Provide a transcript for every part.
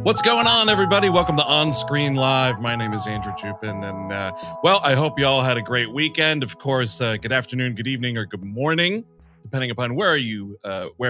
What's going on, everybody? Welcome to On Screen Live. My name is Andrew Jupin, and well, I hope you all had a great weekend. Of course, good afternoon, good evening, or good morning, depending upon where you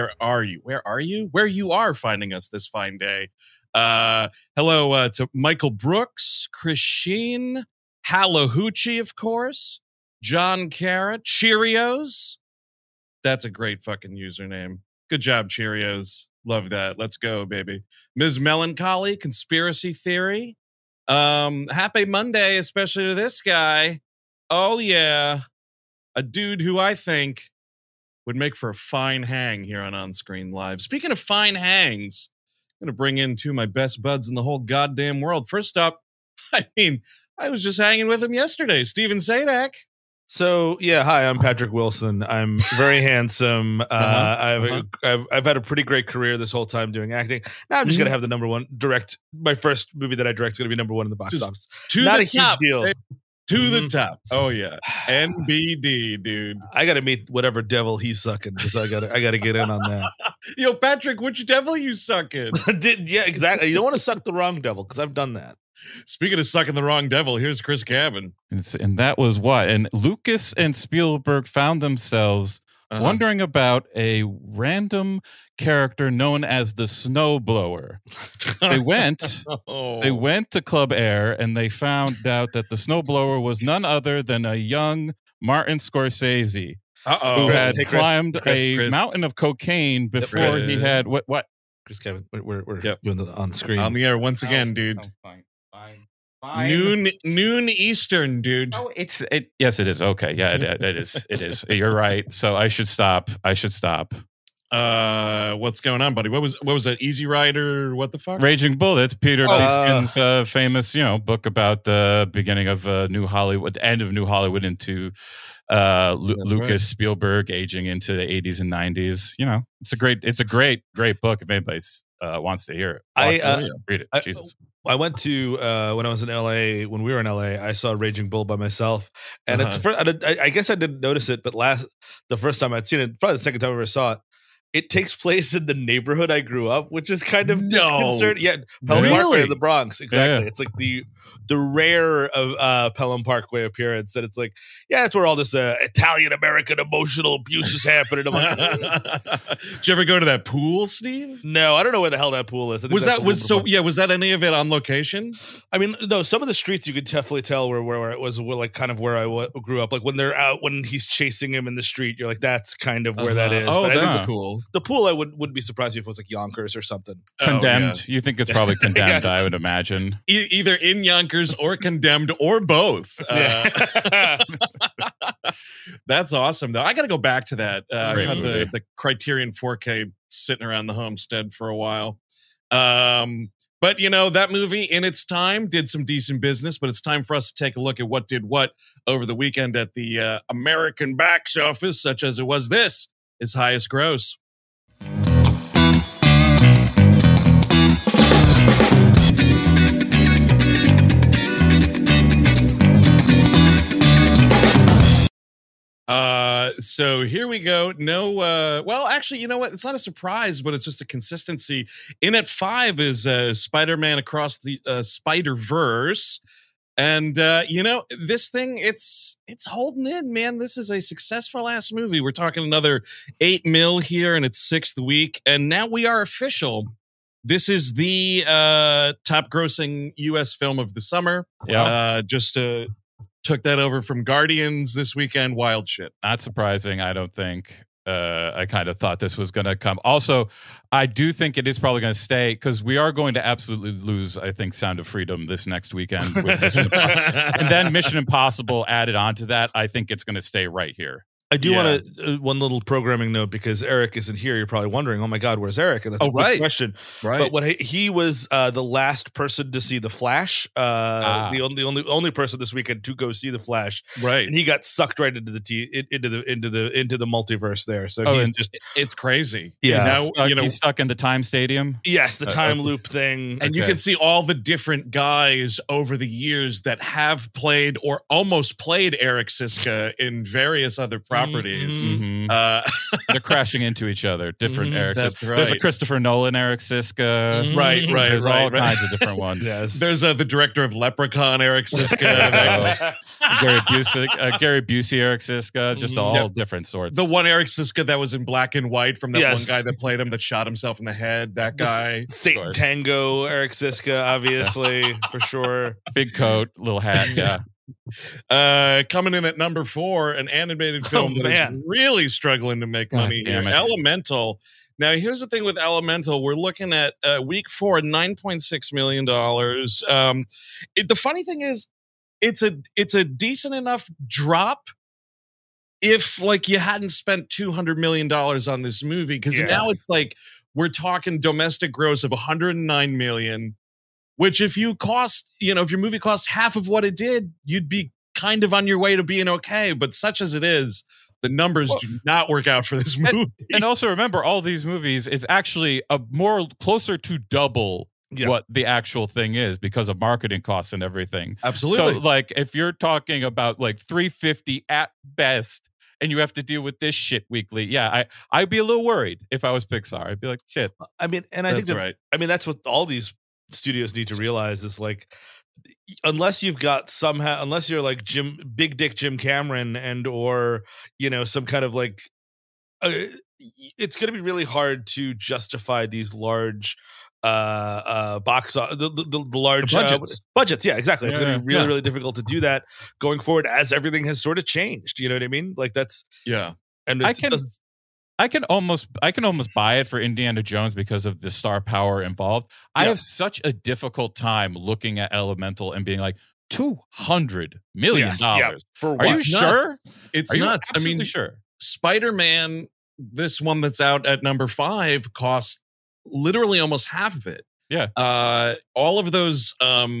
are finding us this fine day. Hello to Michael Brooks, Chris Sheen, Hallahoochie, of course, John Carrot, Cheerios. That's a great fucking username. Good job, Cheerios. Love that. Let's go, baby. Ms. Melancholy, Conspiracy Theory. Happy Monday, especially to this guy. Oh, yeah. A dude who I think would make for a fine hang here on Screen Live. Speaking of fine hangs, I'm going to bring in two of my best buds in the whole goddamn world. First up, I was just hanging with him yesterday. Steven Sadak. So yeah, hi, I'm Patrick Wilson. I'm very handsome. I've had a pretty great career this whole time doing acting. Now I'm just gonna have the number one direct. My first movie that I direct is gonna be number one in the box office. Not a huge deal. Babe. To the top. Oh yeah, NBD, dude. I gotta meet whatever devil he's sucking because I gotta get in on that. Yo, Patrick, which devil you sucking? Yeah, exactly. You don't want to suck the wrong devil because I've done that. Speaking of sucking the wrong devil, here's Chris Cabin. And that was what? And Lucas and Spielberg found themselves wondering about a random character known as the Snowblower. They went to Club Air and they found out that the Snowblower was none other than a young Martin Scorsese who had climbed a mountain of cocaine before he had what? Chris Cabin, we're doing it on screen. On the air once again, dude. Fine. Noon Eastern, dude. Oh, yes, it is. Okay, yeah, it is. You're right. So I should stop. What's going on, buddy? What was that? Easy Rider? What the fuck? Raging Bullets, Peter Beeskin's famous, book about the beginning of New Hollywood, the end of New Hollywood into Lucas Spielberg aging into the 80s and 90s. It's a great book if anybody wants to hear it. Read it. Jesus. I went to when I was in LA. When we were in LA, I saw Raging Bull by myself, and I guess I didn't notice it, but the first time I'd seen it, probably the second time I ever saw it. It takes place in the neighborhood I grew up, which is kind of disconcerting. Yeah, Pelham Parkway in the Bronx. Exactly. Yeah. It's like the rare of Pelham Parkway appearance. And it's like, yeah, it's where all this Italian-American emotional abuse is happening. I'm like, did you ever go to that pool, Steve? No, I don't know where the hell that pool is. Was that any of it on location? I mean, no, some of the streets you could definitely tell where it was like kind of where I grew up. Like when they're out, when he's chasing him in the street, you're like, that's kind of where that is. Oh, but that's cool. The pool, I wouldn't be surprised if it was like Yonkers or something. Condemned. You think it's probably Condemned, I would imagine. Either in Yonkers or Condemned or both. That's awesome, though. I got to go back to that. I've had the Criterion 4K sitting around the homestead for a while. But, that movie in its time did some decent business, but it's time for us to take a look at what did what over the weekend at the American box office, such as it was this. His highest gross. So here we go. No, well, actually, you know what? It's not a surprise, but it's just a consistency. In at 5 is Spider-Man Across the Spider-Verse. And, this thing, it's holding in, man. This is a successful ass movie. We're talking another 8 mil here in its 6th week. And now we are official. This is the top grossing U.S. film of the summer. Yeah. Took that over from Guardians this weekend. Wild shit. Not surprising, I don't think. I kind of thought this was going to come. Also, I do think it is probably going to stay because we are going to absolutely lose, I think, Sound of Freedom this next weekend. With and then Mission Impossible added on to that. I think it's going to stay right here. I do want to one little programming note because Eric isn't here. You're probably wondering, oh my God, where's Eric? And that's a good question. Right. But he was the last person to see The Flash. The only person this weekend to go see The Flash. Right. And he got sucked right into the multiverse there. So it's crazy. Yeah. He's stuck in the Time Stadium. Yes, the time loop thing. And you can see all the different guys over the years that have played or almost played Eric Siska in various other properties. Mm-hmm. They're crashing into each other. Different Eric. That's right. There's a Christopher Nolan, Eric Siska. Right. There's all kinds of different ones. Yes. There's the director of Leprechaun, Eric Siska. Gary Busey, Eric Siska, just all different sorts. The one Eric Siska that was in black and white from that one guy that played him that shot himself in the head. That guy. Satan Tango, Eric Siska, obviously, for sure. Big coat, little hat, yeah. Coming in at number 4, an animated film that is really struggling to make money here. Elemental. Now, here's the thing with Elemental. We're looking at week 4, $9.6 million. The funny thing is, it's a decent enough drop if like you hadn't spent $200 million on this movie, because now it's like we're talking domestic gross of $109 million, which if your movie cost half of what it did, you'd be kind of on your way to being okay. But such as it is, the numbers do not work out for this movie. And also remember, all these movies, it's actually closer to double what the actual thing is because of marketing costs and everything. Absolutely. So like if you're talking about like $350 at best and you have to deal with this shit weekly, I'd be a little worried if I was Pixar. I'd be like, shit. I mean, and I think that's what all these studios need to realize is like, unless you're like Big Dick Jim Cameron or some kind of like it's going to be really hard to justify these large box the large budgets. Yeah, exactly. It's going to be really really difficult to do that going forward as everything has sort of changed. You know what I mean? Like that's and I can almost buy it for Indiana Jones because of the star power involved. I have such a difficult time looking at Elemental and being like, $200 million for what? Are you sure? It's nuts. I mean, sure. Spider-Man, this one that's out at number 5, cost literally almost half of it. Yeah. All of those,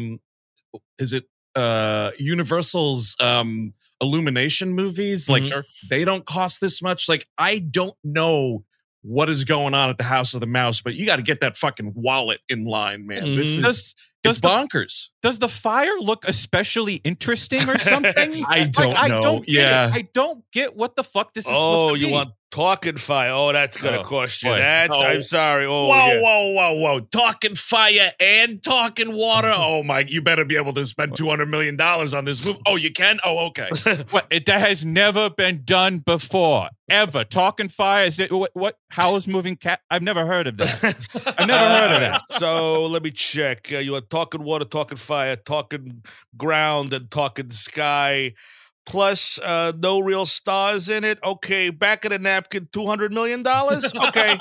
Universal's Illumination movies, like they don't cost this much. Like I don't know what is going on at the House of the Mouse, but you got to get that fucking wallet in line, man. It's bonkers. Does the fire look especially interesting or something? I don't know. I don't get what the fuck this is supposed to be. You want talking fire? Oh, that's gonna cost you. I'm sorry. Whoa! Talking fire and talking water. Oh my! You better be able to spend $200 million on this movie. Oh, you can. Oh, okay. That has never been done before, ever. Talking fire. Is it what? Howl's Moving Cat? I've never heard of that. I've never heard of that. So let me check. You want talking water, talking fire, talking ground, and talking sky. Plus, no real stars in it. Okay, back of the napkin, $200 million. Okay.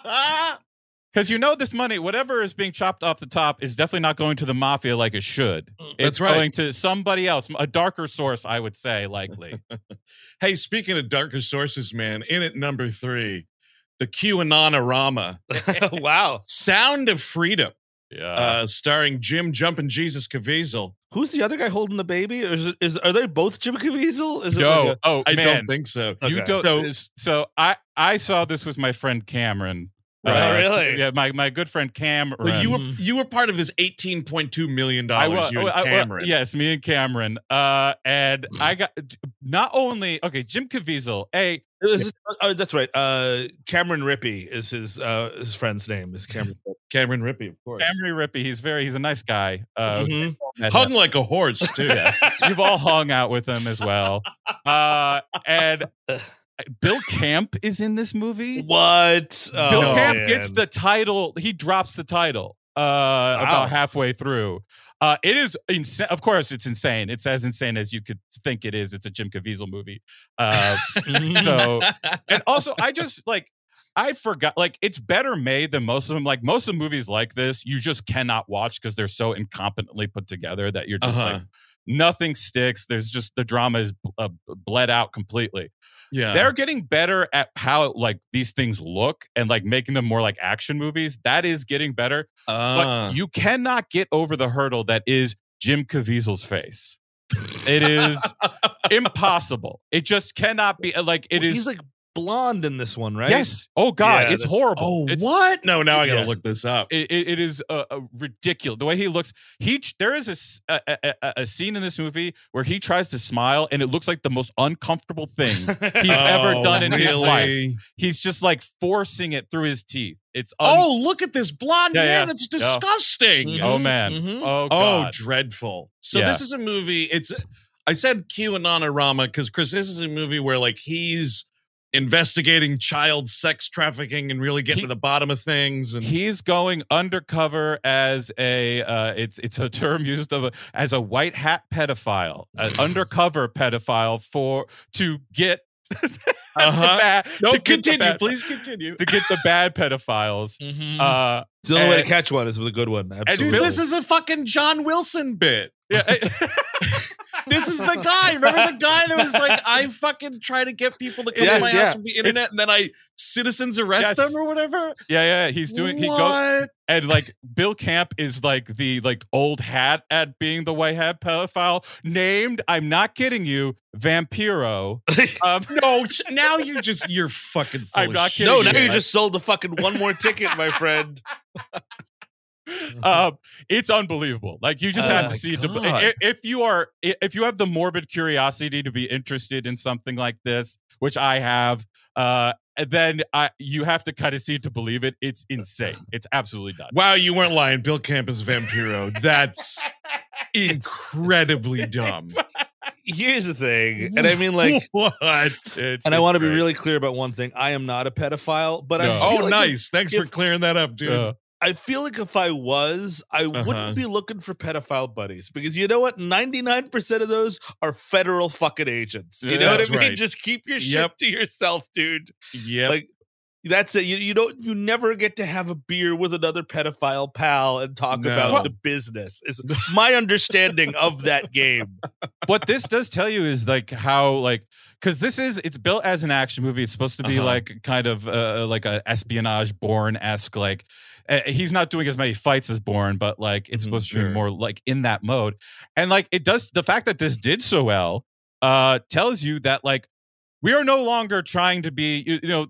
Because this money, whatever is being chopped off the top, is definitely not going to the mafia like it should. It's going to somebody else, a darker source, I would say, likely. Hey, speaking of darker sources, man, in at number 3, the QAnon-orama. Wow. Sound of Freedom. Yeah. Starring Jim Jumpin' Jesus Caviezel. Who's the other guy holding the baby? Or are they both Jim Caviezel? I don't think so. Okay. So I saw this with my friend Cameron. Really? Yeah, my good friend Cameron. Well, you were part of this $18.2 million. You and Cameron. Yes, me and Cameron. And I got not only Jim Caviezel. That's right. Cameron Rippey is his friend's name. Is Cameron? Cameron Rippey, of course. Cameron Rippey. He's a nice guy. Hung like a horse too. Yeah. You've all hung out with him as well. And Bill Camp is in this movie. What? Bill Camp gets the title. He drops the title about halfway through. It is insane. Of course, it's insane. It's as insane as you could think it is. It's a Jim Caviezel movie. And also, I forgot. Like, it's better made than most of them. Like, most of the movies like this, you just cannot watch because they're so incompetently put together that you're just like, nothing sticks. There's just the drama is bled out completely. Yeah, they're getting better at how like these things look and like making them more like action movies. That is getting better, but you cannot get over the hurdle that is Jim Caviezel's face. It is impossible. It just cannot be like it is. He's like blonde in this one, right? Yes. Oh God, Yeah, it's horrible. Oh, It's, what? No, now I got to Yes. look this up. It is ridiculous the way he looks. There is a scene in this movie where he tries to smile and it looks like the most uncomfortable thing he's ever done in his life. He's just like forcing it through his teeth. It's look at this blonde Yeah, hair. yeah. That's disgusting. Mhm. oh man. Mhm. Oh Oh, God. dreadful. So Yeah. this is a movie. I said QAnonarama because Chris, this is a movie where like he's investigating child sex trafficking and really getting to the bottom of things. And He's going undercover as it's a term used as a white hat pedophile, an undercover pedophile to get Please continue. to get the bad pedophiles. Mhm. It's the only way to catch one is with a good one. Absolutely. Dude, this is a fucking John Wilson bit. Yeah. This is the guy. Remember the guy that was like, I fucking try to get people to come Yes, to my yeah. house from the internet, and then I citizens arrest them or whatever. Yeah. He goes and like Bill Camp is like the old hat at being the white hat pedophile named, I'm not kidding you, Vampiro. No, now you're fucking full I'm of not shit. kidding No, now you. you just sold the fucking one more ticket, my friend. It's unbelievable. Like you just Oh have my to see God. if you have the morbid curiosity to be interested in something like this, which I have, then you have to kind of see it to believe it. It's insane. It's absolutely nuts. Wow, you weren't lying. Bill Camp is Vampiro. That's incredibly dumb. Here's the thing, and I mean, like, what? and I want to be really clear about one thing. I am not a pedophile, but No. I feel Oh, like nice. Thanks for clearing that up, dude. I feel like if I was, I wouldn't be looking for pedophile buddies because you know what? 99% of those are federal fucking agents. You know what I That's mean? right. Just keep your Yep. shit to yourself, dude. Yep. Like that's it. You never get to have a beer with another pedophile pal and talk No. about the business. Is my understanding of that game. What this does tell you is like how like because it's built as an action movie. It's supposed to be like kind of like a espionage Bourne-esque like. He's not doing as many fights as Bourne, but like it's supposed to be more like in that mode. And like it does, the fact that this did so well tells you that like we are no longer trying to be,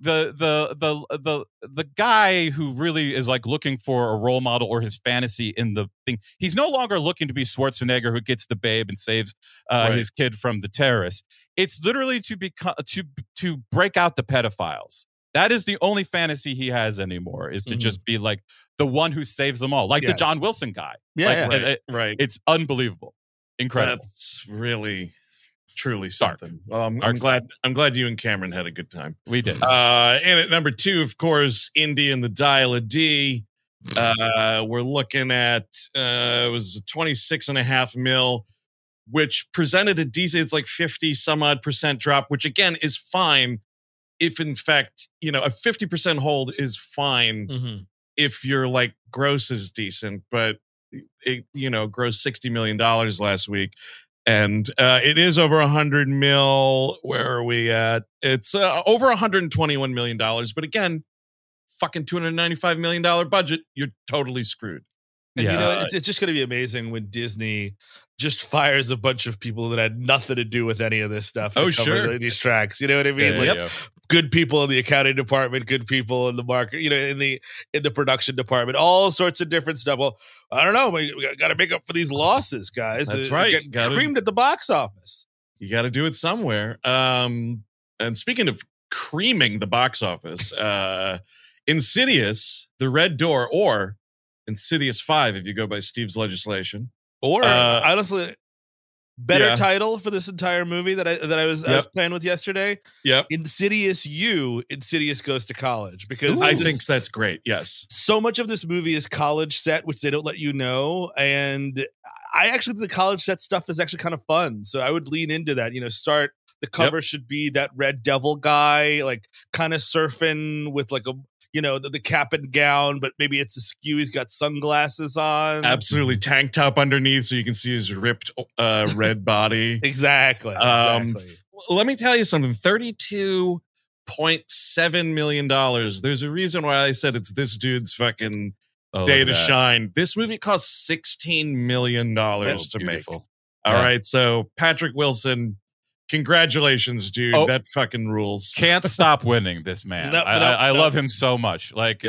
the guy who really is like looking for a role model or his fantasy in the thing. He's no longer looking to be Schwarzenegger who gets the babe and saves his kid from the terrorists. It's literally to break out the pedophiles. That is the only fantasy he has anymore, is to just be like the one who saves them all, like the John Wilson guy. Yeah, Right. It's unbelievable, incredible. That's really, truly something. Well, I'm glad you and Cameron had a good time. We did. And at number 2, of course, Indy and the Dial of D. We're looking at it was 26.5 mil, which presented a decent. It's like 50 some odd % drop, which again is fine. If in fact, a 50% hold is fine if your like gross is decent, but it, grossed $60 million last week. And it is over 100 mil. Where are we at? It's over $121 million. But again, fucking $295 million budget. You're totally screwed. And it's just going to be amazing when Disney just fires a bunch of people that had nothing to do with any of this stuff. Oh, sure. These tracks, you know what I mean? Good people in the accounting department, good people in the market, in the production department, all sorts of different stuff. Well, I don't know. We got to make up for these losses, guys. That's right. Get creamed at the box office. You got to do it somewhere. And speaking of creaming the box office, Insidious, The Red Door, or Insidious 5, if you go by Steve's legislation. Or honestly, better title for this entire movie that I was playing with yesterday. Yep. Insidious Insidious Goes to College, because I think that's great. Yes. So much of this movie is college set, which they don't let you know. And I actually think the college set stuff is actually kind of fun. So I would lean into that, start. The cover should be that Red Devil guy, like kind of surfing with like a, the cap and gown, but maybe it's askew. He's got sunglasses on. Absolutely. Tank top underneath so you can see his ripped red body. Exactly. Let me tell you something. $32.7 million. There's a reason why I said it's this dude's fucking day to shine. This movie cost $16 million to make. All right. So Patrick Wilson Congratulations, dude. Oh. That fucking rules. Can't stop winning, this man. I love him so much. Like,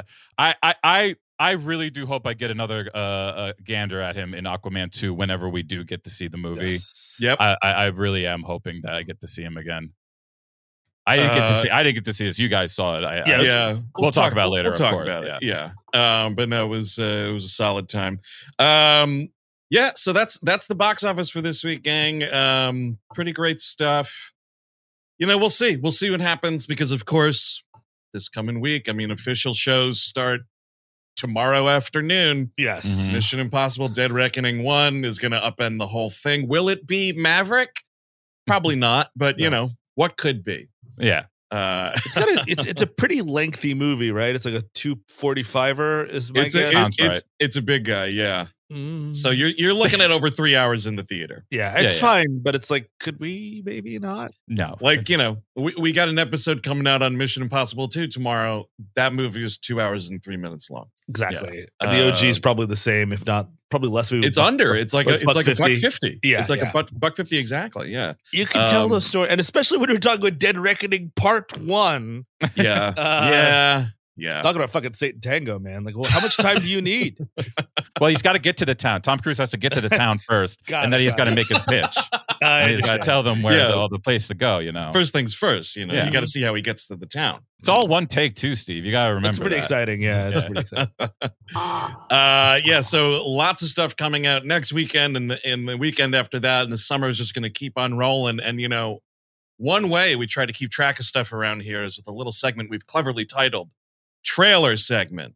I really do hope I get another gander at him in Aquaman 2 whenever we do get to see the movie. Yes. Yep. I really am hoping that I get to see him again. I didn't get to see this. You guys saw it. We'll talk about it later. We'll talk of course. about it. Yeah. But no, it was a solid time. Yeah. So that's the box office for this week, gang. Pretty great stuff. You know, we'll see. We'll see what happens because, of course, this coming week, I mean, official shows start tomorrow afternoon. Yes. Mhm. Mission Impossible: Dead Reckoning 1 is going to upend the whole thing. Will it be Maverick? Probably not. But you know, what could be? Yeah. It's a pretty lengthy movie, right? It's like a 245er. Is my guess. It's a big guy, yeah. Mm. So you're looking at over 3 hours in the theater. Yeah, it's fine, but it's like, could we maybe not? No. Like, you know, we got an episode coming out on Mission Impossible 2 tomorrow. That movie is 2 hours and 3 minutes long. Exactly. And the OG is probably the same, if not probably less. It's under. It's like a $1.50. Yeah, it's like a $1.50 exactly. Yeah, you can tell the story, and especially when we're talking about Dead Reckoning Part 1. Yeah, yeah. Talking about fucking Satan Tango, man. Like, well, how much time do you need? Well, he's got to get to the town. Tom Cruise has to get to the town first, and then he's got to make his pitch. And he's got to tell them where all the place to go. You know, first things first. You know, you got to see how he gets to the town. It's all one take too, Steve. You got to remember. It's pretty exciting. Yeah, it's pretty exciting. Yeah. So lots of stuff coming out next weekend, and the weekend after that, and the summer is just going to keep on rolling. And you know, one way we try to keep track of stuff around here is with a little segment we've cleverly titled Trailer Segment.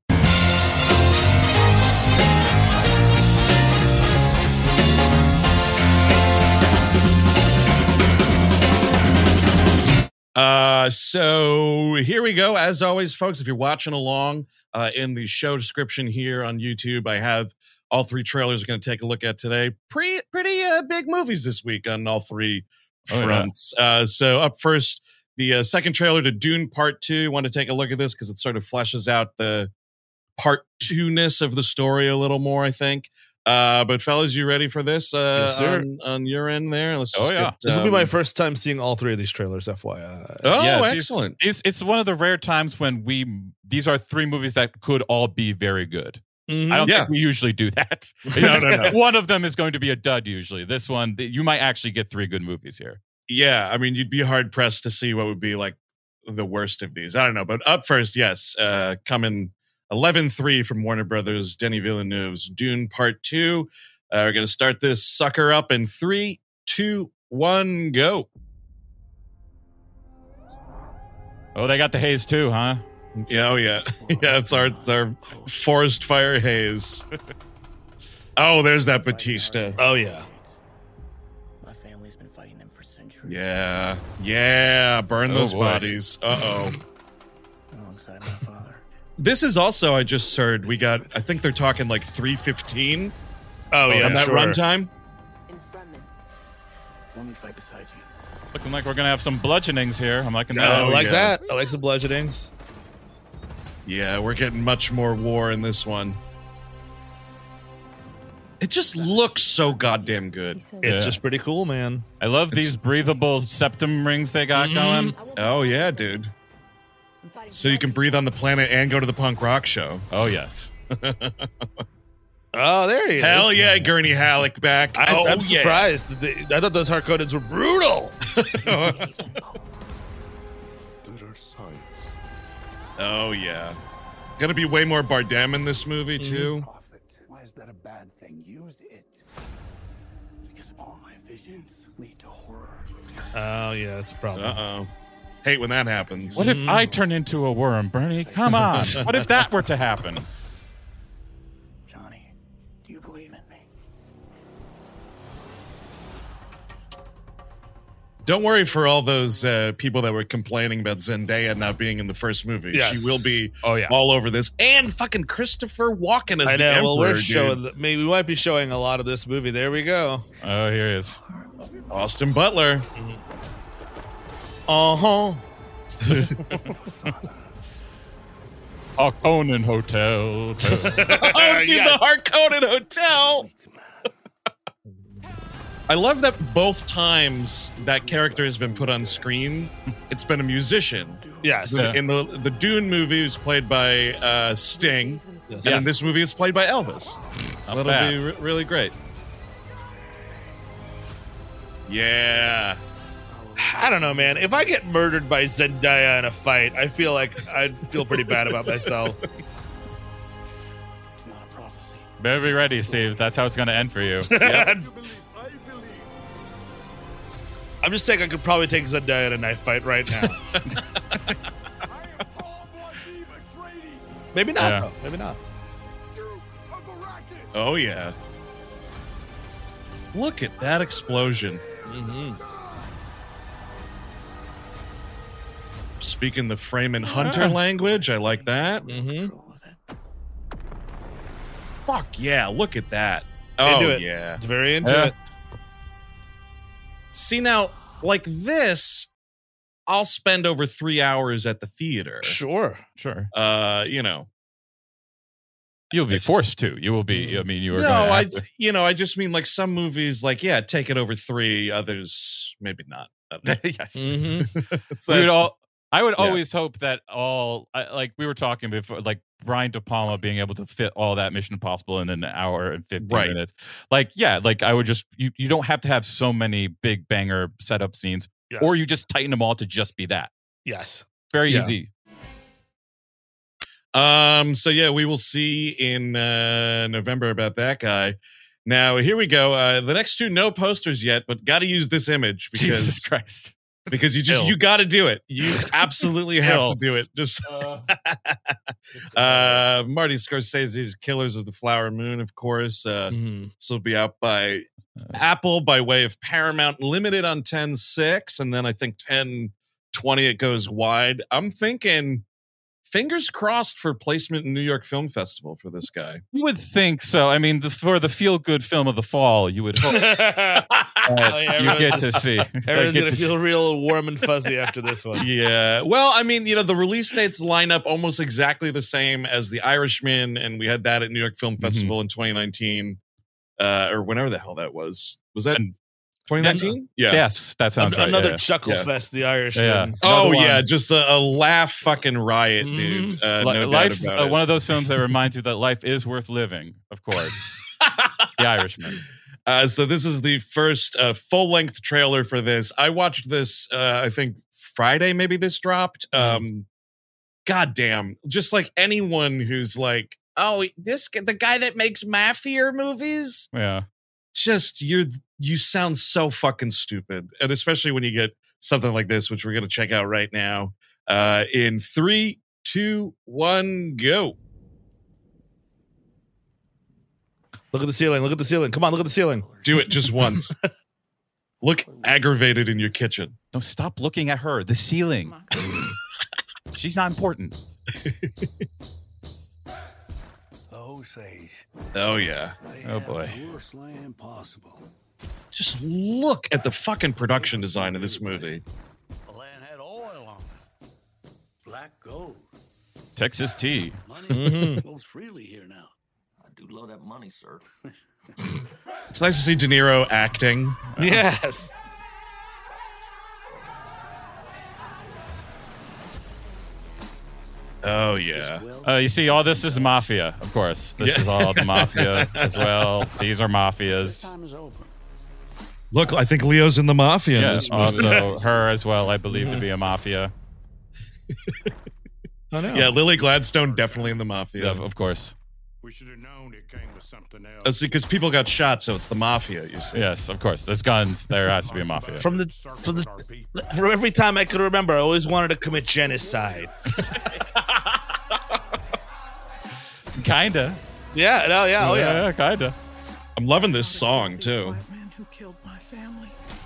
So here we go. As always, folks, if you're watching along in the show description here on YouTube, I have all 3 trailers we're going to take a look at today. Pretty big movies this week on all 3 fronts. Yeah. So up first, the second trailer to Dune Part 2. Want to take a look at this because it sort of fleshes out the Part 2-ness of the story a little more, I think. But fellas, you ready for this? Yes, sir. On your end there? Let's just this will be my first time seeing all 3 of these trailers, FYI. Oh, yeah, excellent. It's one of the rare times when these are 3 movies that could all be very good. Mm-hmm. I don't think we usually do that. No. One of them is going to be a dud usually. This one, you might actually get 3 good movies here. Yeah, I mean, you'd be hard-pressed to see what would be like the worst of these. I don't know. But up first, yes, coming 11/3 from Warner Brothers, Denis Villeneuve's Dune Part 2. We're going to start this sucker up in 3, 2, 1, go. Oh, they got the haze too, huh? Yeah, oh yeah. Yeah, it's our forest fire haze. Oh, there's that Batista. Oh, yeah. My family's been fighting them for centuries. Yeah. Burn those bodies. Uh-oh. Alongside my father. This is also, I just heard, I think they're talking like 3:15. Oh, yeah. On that runtime. In front of me. Let me fight beside you. Looking like we're going to have some bludgeonings here. I'm liking that. I like that. I like some bludgeonings. Yeah, we're getting much more war in this one. It just looks so goddamn good. It's just pretty cool, man. I love these breathable septum rings they got going. Oh, yeah, dude. So you can breathe on the planet and go to the punk rock show. Oh, yes. Oh, there he is. Hell yeah, Gurney Halleck back. I'm surprised. I thought those Harkonnens were brutal. Oh, yeah. Gonna be way more Bardem in this movie, too. Why is that a bad thing? Use it. Because all my visions lead to horror. Oh, yeah, that's a problem. Uh-oh. Hate when that happens. What if I turn into a worm, Bernie? Come on. What if that were to happen? Johnny, do you believe in me? Don't worry for all those people that were complaining about Zendaya not being in the first movie. Yes. She will be all over this. And fucking Christopher Walken as the Emperor, well, we're dude. showing. Maybe we might be showing a lot of this movie. There we go. Oh, here he is. Austin Butler. Uh-huh. Harkonnen Hotel. Oh, dude, the Harkonnen Hotel. I love that both times that character has been put on screen, it's been a musician. Yes. Yeah. In the Dune movie, it's played by Sting, and in this movie, it's played by Elvis. That'll bad. be really great. Yeah. I don't know, man. If I get murdered by Zendaya in a fight, I feel like I'd feel pretty bad about myself. It's not a prophecy. Better be ready, Steve. That's how it's going to end for you. I'm just saying I could probably take Zendaya in a knife fight right now. Maybe not. Yeah. Though. Maybe not. Oh, yeah. Look at that explosion. Mm-hmm. Speaking the Freeman Hunter language, I like that. Mm-hmm. Fuck yeah, look at that. Into Oh, it. yeah. It's very into Yeah. it. See, now, like this, I'll spend over 3 hours at the theater. Sure. Sure. You know. You'll be forced to. You will be. I mean, you are. No, gonna I have to. I just mean like some movies, like, yeah, take it over 3, others maybe not. Yes. Mm-hmm. I would Yeah. always hope that like we were talking before, like Brian De Palma being able to fit all that Mission Impossible in an hour and 15 Right. minutes. Like, yeah, like I would just, you don't have to have so many big banger setup scenes, Yes. or you just tighten them all to just be that. Yes. Very Yeah. easy. So yeah, we will see in November about that guy. Now, here we go. The next 2, no posters yet, but got to use this image Jesus Christ. because Ill. you got to do it. You absolutely have to do it. Just Marty Scorsese's Killers of the Flower Moon, of course. Mm-hmm. This will be out by Apple by way of Paramount, limited on 10/6, and then I think 10/20 it goes wide. I'm thinking fingers crossed for placement in New York Film Festival for this guy. You would think so. I mean, for the feel-good film of the fall, you would hope you get to see. Everyone's going to feel real warm and fuzzy after this one. Yeah. Well, I mean, the release dates line up almost exactly the same as The Irishman, and we had that at New York Film Festival in 2019, or whenever the hell that was. Was that 2019? Yeah. Yes, that sounds right. Another yeah. chuckle Yeah. fest, The Irishman. Yeah. Oh, Another yeah. one. Just a laugh fucking riot, Mhm. dude. No Life, doubt about it. one of those films that reminds you that life is worth living, of course. The Irishman. So this is the first full-length trailer for this. I watched this, I think Friday, maybe this dropped. God damn. Just like anyone who's like, oh, the guy that makes mafia movies? Yeah. Just, you sound so fucking stupid. And especially when you get something like this, which we're going to check out right now. In 3, 2, 1, go. Look at the ceiling. Look at the ceiling. Come on, look at the ceiling. Do it just once. Look aggravated in your kitchen. No, stop looking at her. The ceiling. She's not important. Oh, Sage. Oh, yeah. They Oh, have boy. the worst land possible. Just look at the fucking production design of this movie. The land had oil on it. Black gold. Texas tea. Money flows freely here now. I do love that money, sir. It's nice to see De Niro acting. Yes. Oh, yeah. You see, all this is mafia, of course. This Yeah. is all the mafia as well. These are mafias. Time is over. Look, I think Leo's in the mafia in Yeah, this movie. also her as well, I believe, to be a mafia. I know. Yeah, Lily Gladstone definitely in the mafia. Yeah, of course. We should have known it came to something else. Oh, see, because people got shot, so it's the mafia, you see. Yes, of course. There's guns. There has to be a mafia. From every time I could remember, I always wanted to commit genocide. Kinda. Yeah, no, yeah, oh yeah. Kinda. I'm loving this song, too. White man who killed my family.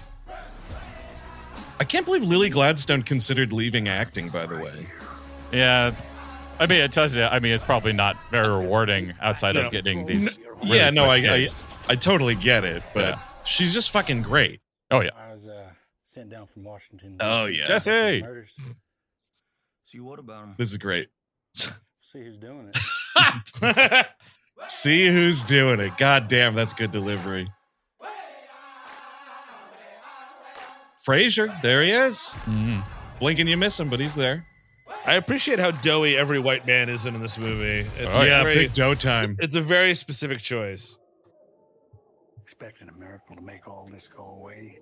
I can't believe Lily Gladstone considered leaving acting, by the way. Yeah. I mean, it tells you, I mean, it's probably not very rewarding outside of getting these. Yeah, no, quick I hits. totally get it, but Yeah. she's just fucking great. Oh, yeah. I was sent down from Washington. Oh, yeah. Jesse! Murders. See, what about him? This is great. See who's doing it. yeah. Oh, yeah. See who's doing it. God damn, that's good delivery. Well, I was sent down from Washington. Jesse! Murders. Jesse! See who's doing it. Frasier, there he is. Mhm. Blink and you miss him, but he's there. I appreciate how doughy every white man is in this movie. It's Big dough time. It's a very specific choice. Expecting a miracle to make all this go away.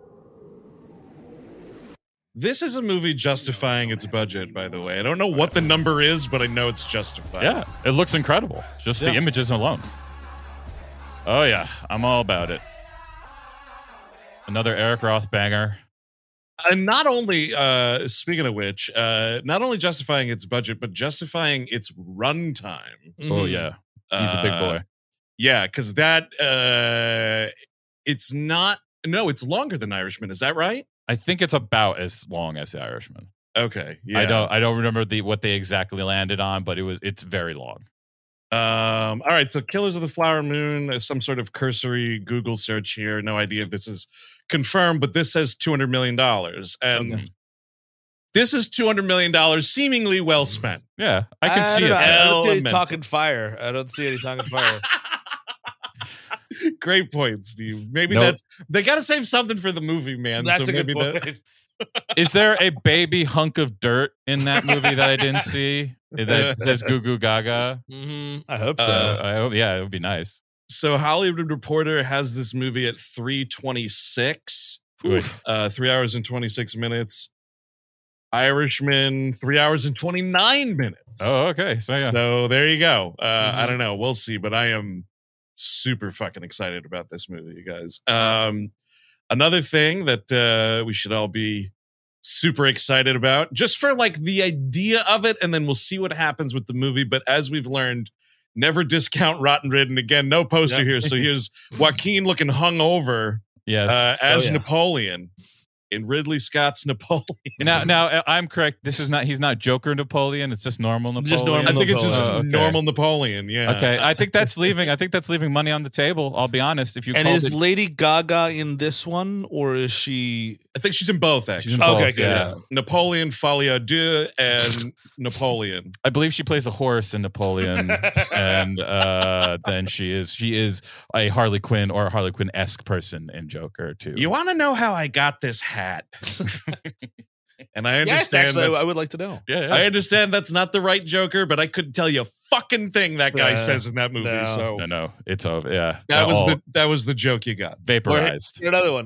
This is a movie justifying its budget, by the way. I don't know what the number is, but I know it's justified. Yeah, it looks incredible. Just the images alone. Oh yeah, I'm all about it. Another Eric Roth banger. And not only, speaking of which, not only justifying its budget, but justifying its runtime. Oh yeah, he's a big boy. Yeah, because that, it's not, no, it's longer than Irishman. Is that right? I think it's about as long as The Irishman. Okay, yeah. I don't remember what they exactly landed on, but it's very long. All right, so Killers of the Flower Moon is some sort of cursory Google search here. No idea if this is confirmed, but this says $200 million. And this is $200 million seemingly well spent. Yeah, I can see it. I don't see any talking fire. Great point, Steve. Maybe Nope. they got to save something for the movie, man. That's so a good maybe point. Is there a baby hunk of dirt in that movie that I didn't see that says Goo Goo Gaga? I hope so. I hope, yeah, it would be nice. So Hollywood Reporter has this movie at 3:26, 3 hours and 26 minutes. Irishman, 3 hours and 29 minutes. Oh, okay. So yeah, So there you go. I don't know. We'll see, but I am super fucking excited about this movie, you guys. Another thing that we should all be super excited about, just for like the idea of it, and then we'll see what happens with the movie. But as we've learned, never discount Rotten Ridden. Again, no poster here. So here's Joaquin looking hungover as Napoleon in Ridley Scott's Napoleon. Now I'm correct. He's not Joker Napoleon. It's just normal Napoleon. Just normal I think it's just okay. normal Napoleon. Yeah. Okay, I think that's leaving money on the table. I'll be honest. If you And called is it, Lady Gaga in this one, or is she? I think she's in both, actually. she's in both, Okay, good. yeah. Napoleon, Folie à Deux, and Napoleon. I believe she plays a horse in Napoleon, and then she is a Harley Quinn or a Harley Quinn-esque person in Joker too. You want to know how I got this hat? And I Yes, understand actually, I would like to know. yeah. I understand that's not the right Joker, but I couldn't tell you a fucking thing that guy says in that movie. no. So No, it's over. Yeah, that was the joke you got. vaporized. Or another one.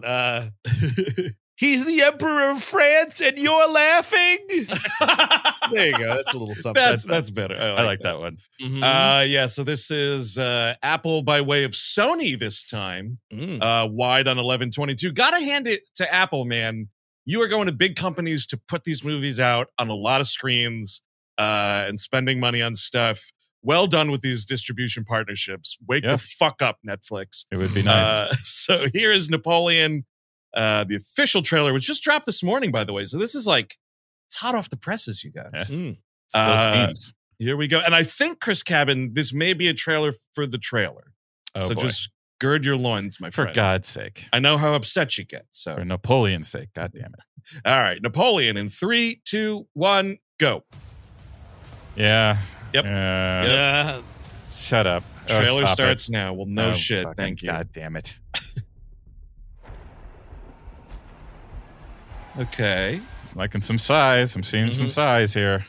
He's the Emperor of France, and you're laughing. There you go. That's a little something. That's better. I like that one. Yeah, so this is Apple by way of Sony this time. Wide on 11/22. Gotta hand it to Apple, man. You are going to big companies to put these movies out on a lot of screens and spending money on stuff. Well done with these distribution partnerships. Wake the fuck up, Netflix. It would be nice. So here is Napoleon. The official trailer was just dropped this morning, by the way. So this is like, it's hot off the presses, you guys. Yes. Those memes. Here we go. And I think, Chris Cabin, this may be a trailer for the trailer. Oh, So boy. just gird your loins, my For friend. God's sake. I know how upset you get. So, For Napoleon's sake. God damn it. all right. Napoleon in 3, 2, 1, go. Yeah. Yep. Yeah. Shut up. Oh, Trailer stop starts it. now. Well, no Oh, shit. fucking Thank you. God damn it. Okay. Liking some size. I'm seeing some size here.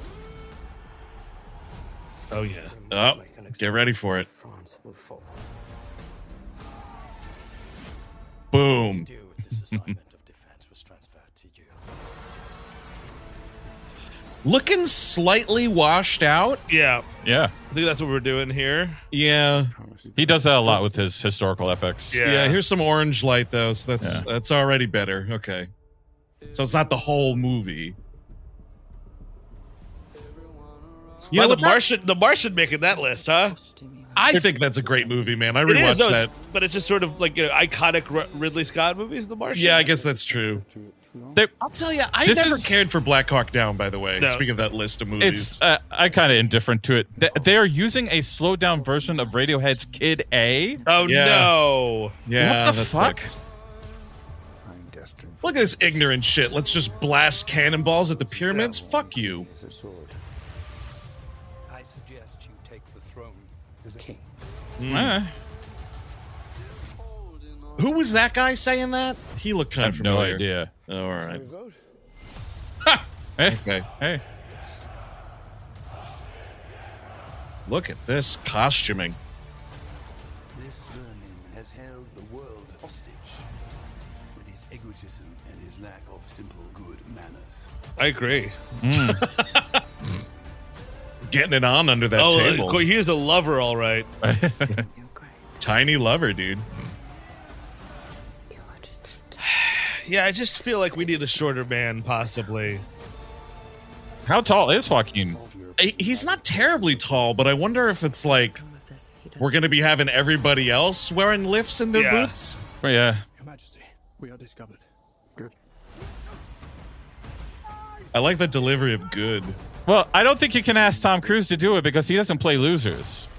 Oh yeah. Oh, get ready for it. France will fall. Boom. Do if this assignment of defense was transferred to you. Looking slightly washed out. Yeah. Yeah. I think that's what we're doing here. Yeah. He does that a lot with his historical epics. Yeah. Here's some orange light, though. So that's already better. Okay. So it's not the whole movie. You know Well, what, the Martian making that list, huh? I think that's a great movie, man. I It is, rewatched no, that. but it's just sort of like iconic Ridley Scott movies. The Martian. Yeah, I guess that's true. I'll tell you, I This never is- cared for Black Hawk Down, by the way. No. Speaking of that list of movies. It's I kind of indifferent to it. They are using a slowed down version of Radiohead's Kid A. Oh Yeah. no. Yeah, What the that's fuck? it. I'm destined Look at this ignorant shit. Let's just blast cannonballs at the pyramids. Fuck you. for a sword. I suggest you take the throne as a king. Eh. Who was that guy saying that? He looked kind I of have no familiar. idea. Oh, all right. Hey, Okay. hey. Look at this costuming. This vermin has held the world hostage with his egotism and his lack of simple good manners. I agree. Getting it on under that Oh, table. he is a lover, all right. Tiny lover, dude. Yeah, I just feel like we need a shorter man, possibly. How tall is Joaquin? He's not terribly tall, but I wonder if it's like we're going to be having everybody else wearing lifts in their Yeah. boots. Well, yeah. Your Majesty, we are discovered. Good. I like that delivery of good. Well, I don't think you can ask Tom Cruise to do it because he doesn't play losers.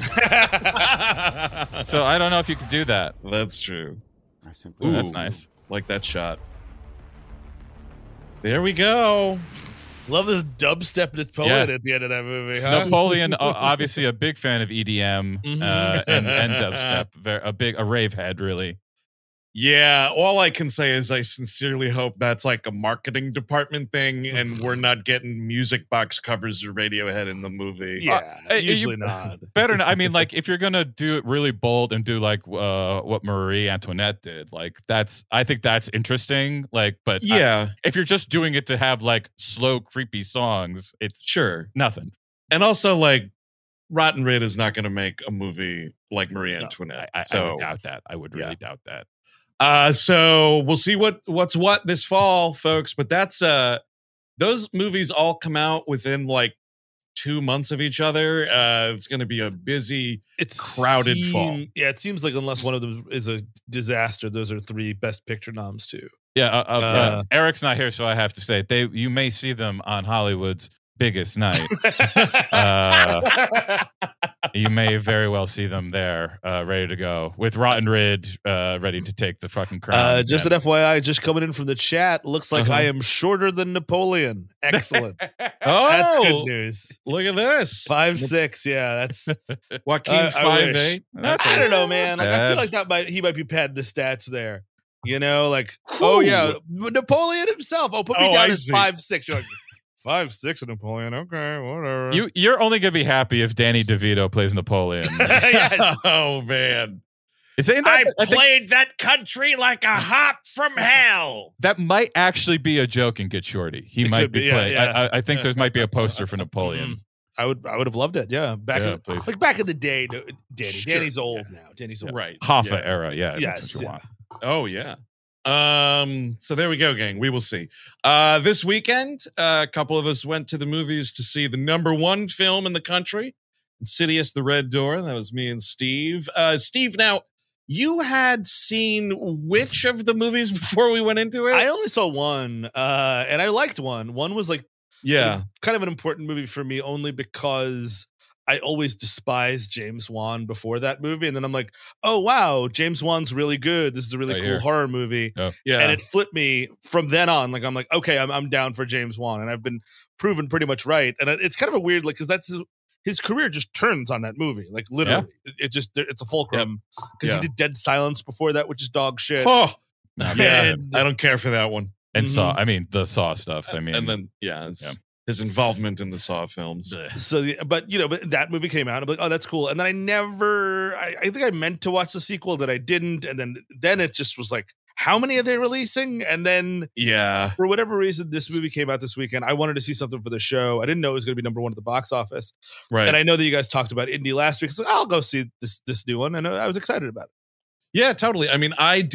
So I don't know if you could do that. That's true. I simply Ooh, that's nice. Like that shot. There we go. Love this dubstep Napoleon at the end of that movie, huh? Napoleon, obviously a big fan of EDM and dubstep. A rave head, really. Yeah, all I can say is I sincerely hope that's like a marketing department thing and we're not getting music box covers or Radiohead in the movie. Yeah, usually you- not. Better. I mean, like if you're gonna do it really bold and do like what Marie Antoinette did, like I think that's interesting. Like, but Yeah, if you're just doing it to have like slow, creepy songs, it's sure. nothing. And also, like, Rotten Rid is not going to make a movie like Marie Antoinette. I so, would doubt that. I would really doubt that. So we'll see what's what this fall, folks. But that's those movies all come out within like 2 months of each other. It's going to be a busy, crowded fall. Yeah, it seems like unless one of them is a disaster, those are 3 Best Picture noms too. Yeah, Eric's not here, so I have to say you may see them on Hollywood's biggest night. You may very well see them there, ready to go with Rotten Rid, ready to take the fucking crown. Just an FYI, just coming in from the chat, looks like I am shorter than Napoleon. Excellent. Oh, That's good news. Look at this. 5'6", yeah, that's Joaquin I 5'8". I don't know, man. Like I feel like he might be padding the stats there. You know, like oh yeah, Napoleon himself. Oh, put me down as 5'6". You're like 5'6" of Napoleon. Okay, whatever. You're only gonna be happy if Danny DeVito plays Napoleon. Yes. Oh man. I played that country like a hop from hell. That might actually be a joke in Get Shorty. He might be playing. yeah. I think there might be a poster for Napoleon. I would have loved it. Yeah, back in the day, Danny's old now. Danny's old, Right. Hoffa era. Yeah. Yes, That's what you yeah. want. Oh yeah. So there we go, gang. We will see. This weekend, a couple of us went to the movies to see the #1 film in the country, Insidious: The Red Door. That was me and Steve. Steve, now you had seen which of the movies before we went into it? I only saw one, and I liked one. One was like, kind of an important movie for me only because I always despised James Wan before that movie. And then I'm like, oh, wow, James Wan's really good. This is a really cool horror movie. Oh. Yeah. And it flipped me from then on. Like, I'm like, okay, I'm down for James Wan. And I've been proven pretty much right. And it's kind of a weird, like, because that's his career just turns on that movie. Like, literally. It's a fulcrum. Because he did Dead Silence before that, which is dog shit. Oh, yeah. And- I don't care for that one. And Saw. I mean, the Saw stuff. I mean, And then, his involvement in the Saw films. So, but that movie came out. I'm like, oh, that's cool. And then I think I meant to watch the sequel that I didn't. And then it just was like, how many are they releasing? And then, for whatever reason, this movie came out this weekend. I wanted to see something for the show. I didn't know it was going to be number 1 at the box office. Right. And I know that you guys talked about Indie last week. So I'll go see this new one. And I was excited about it. Yeah, totally. I mean, I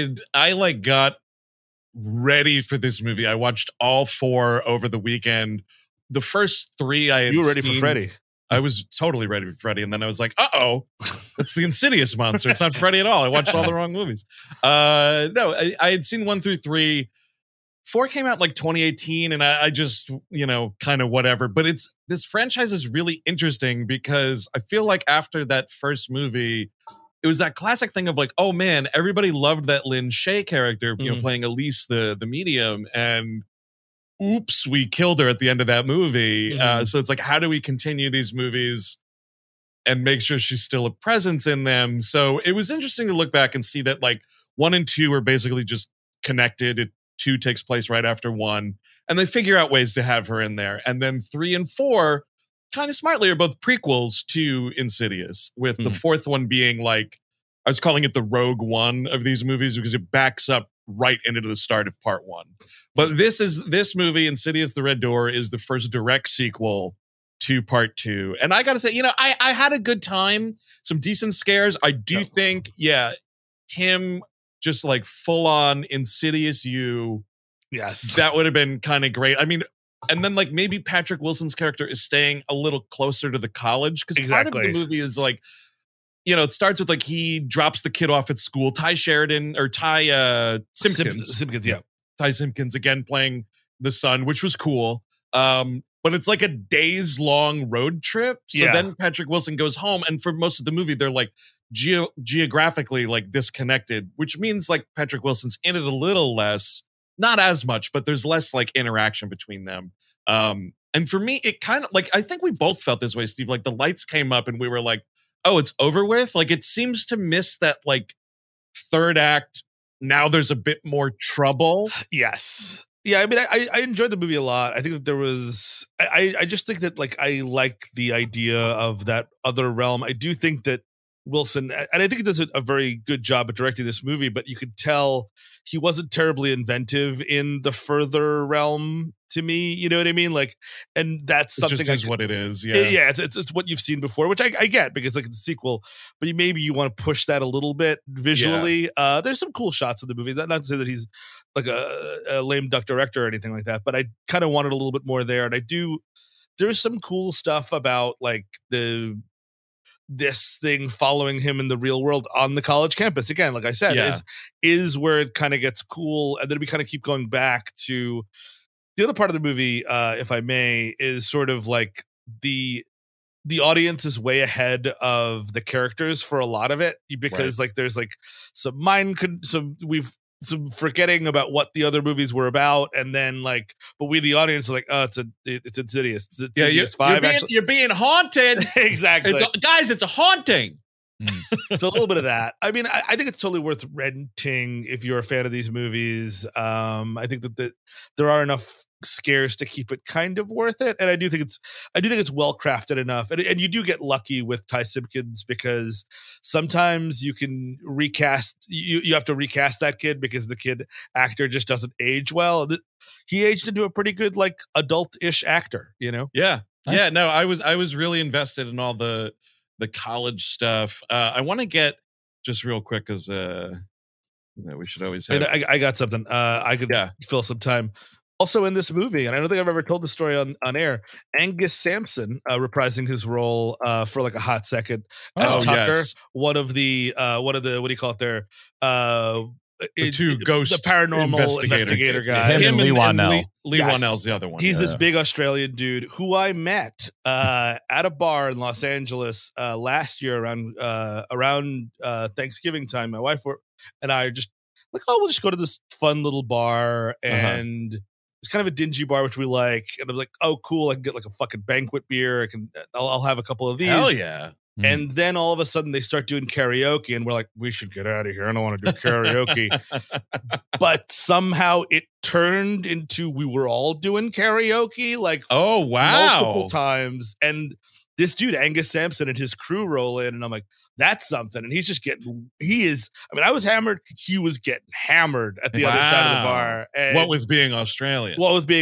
got ready for this movie. I watched all 4 over the weekend. The first 3 I had You were ready seen, for Freddy. I was totally ready for Freddy. And then I was like, uh-oh, it's the Insidious monster. It's not Freddy at all. I watched all the wrong movies. No, I had seen 1 through 3. 4 came out like 2018, and I just, kind of whatever. But this franchise is really interesting because I feel like after that first movie, it was that classic thing of like, oh man, everybody loved that Lynn Shay character, playing Elise the medium, and oops, we killed her at the end of that movie. So it's like, how do we continue these movies and make sure she's still a presence in them? So it was interesting to look back and see that, like, 1 and 2 are basically just connected. 2 takes place right after 1, and they figure out ways to have her in there. And then 3 and 4, kind of smartly, are both prequels to Insidious, with the 4th one being like, I was calling it the Rogue One of these movies because it backs up right into the start of part 1. But this movie, Insidious: The Red Door, is the first direct sequel to part 2. And I gotta say, I had a good time, some decent scares. I do think, him just like full on Insidious yes, that would have been kind of great. I mean, and then like maybe Patrick Wilson's character is staying a little closer to the college, because part of the movie is like, it starts with like he drops the kid off at school. Ty Simpkins, yeah. Ty Simpkins again playing the son, which was cool. But it's like a days long road trip. So then Patrick Wilson goes home, and for most of the movie, they're like geographically like disconnected, which means like Patrick Wilson's in it a little less, not as much, but there's less like interaction between them. And for me, it kind of like, I think we both felt this way, Steve. Like the lights came up and we were like, oh, it's over with. Like it seems to miss that like third act. Now there's a bit more trouble. Yes. Yeah, I mean, I enjoyed the movie a lot. I think that there was, I just think that like I like the idea of that other realm. I do think that Wilson, and I think he does a very good job at directing this movie, but you could tell he wasn't terribly inventive in the further realm to me. You know what I mean? Like, and that's something just is what it is. Yeah. Yeah. It's what you've seen before, which I get because like it's a sequel, but maybe you want to push that a little bit visually. Yeah. There's some cool shots in the movie. Not to say that he's like a lame duck director or anything like that, but I kind of wanted a little bit more there. And there's some cool stuff about like this thing following him in the real world on the college campus. Again, like I said, is where it kind of gets cool. And then we kind of keep going back to the other part of the movie, if I may, is sort of like the audience is way ahead of the characters for a lot of it, because like there's like some some forgetting about what the other movies were about, and then like, but we the audience are like, oh, it's Insidious. It's Insidious 5. You're being haunted. Exactly, guys. It's a haunting. So a little bit of that. I mean, I think it's totally worth renting if you're a fan of these movies. I think that there are enough scares to keep it kind of worth it, and I do think it's well crafted enough, and you do get lucky with Ty Simpkins, because sometimes you can recast you have to recast that kid because the kid actor just doesn't age well. He aged into a pretty good like adult-ish actor, Yeah. No, I was really invested in all the college stuff. I want to get just real quick, because we should always have. I got something. I could fill some time. Also in this movie, and I don't think I've ever told the story on air, Angus Sampson reprising his role for like a hot second as Tucker, one of the what do you call it there? The two ghost, the paranormal investigator guy. Him and Lee Whannell. Lee Whannell's the other one. He's this big Australian dude who I met at a bar in Los Angeles last year around Thanksgiving time. My wife and I are just like, oh, we'll just go to this fun little bar, and it's kind of a dingy bar, which we like. And I'm like, oh, cool. I can get like a fucking banquet beer. I'll have a couple of these. Hell yeah. And then all of a sudden they start doing karaoke, and we're like, we should get out of here. I don't want to do karaoke. But somehow it turned into we were all doing karaoke like multiple times. And this dude, Angus Sampson, and his crew roll in, and I'm like, that's something. And he's just I was hammered. He was getting hammered at the other side of the bar. And what with being Australian?